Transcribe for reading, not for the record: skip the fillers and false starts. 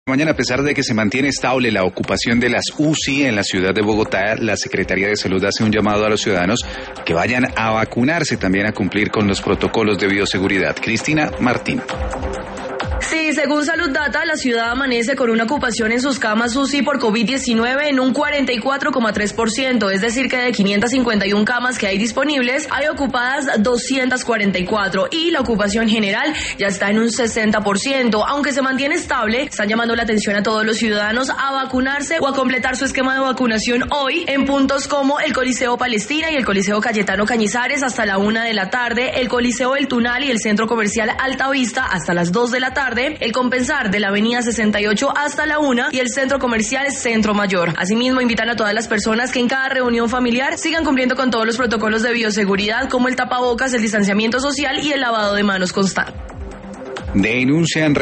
Mañana, a pesar de que se mantiene estable la ocupación de las UCI en la ciudad de Bogotá, la Secretaría de Salud hace un llamado a los ciudadanos que vayan a vacunarse, también a cumplir con los protocolos de bioseguridad. Cristina Martín. Sí, según Salud Data, la ciudad amanece con una ocupación en sus camas UCI por COVID-19 en un 44,3%, es decir que de 551 camas que hay disponibles, hay ocupadas 244 y la ocupación general ya está en un 60%. Aunque se mantiene estable, están llamando la atención a todos los ciudadanos a vacunarse o a completar su esquema de vacunación hoy en puntos como el Coliseo Palestina y el Coliseo Cayetano Cañizares hasta la 1 de la tarde, el Coliseo El Tunal y el Centro Comercial Altavista hasta las 2 de la tarde, el Compensar de la Avenida 68 hasta la 1 y el Centro Comercial Centro Mayor. Asimismo, invitan a todas las personas que en cada reunión familiar sigan cumpliendo con todos los protocolos de bioseguridad como el tapabocas, el distanciamiento social y el lavado de manos constante. Denuncian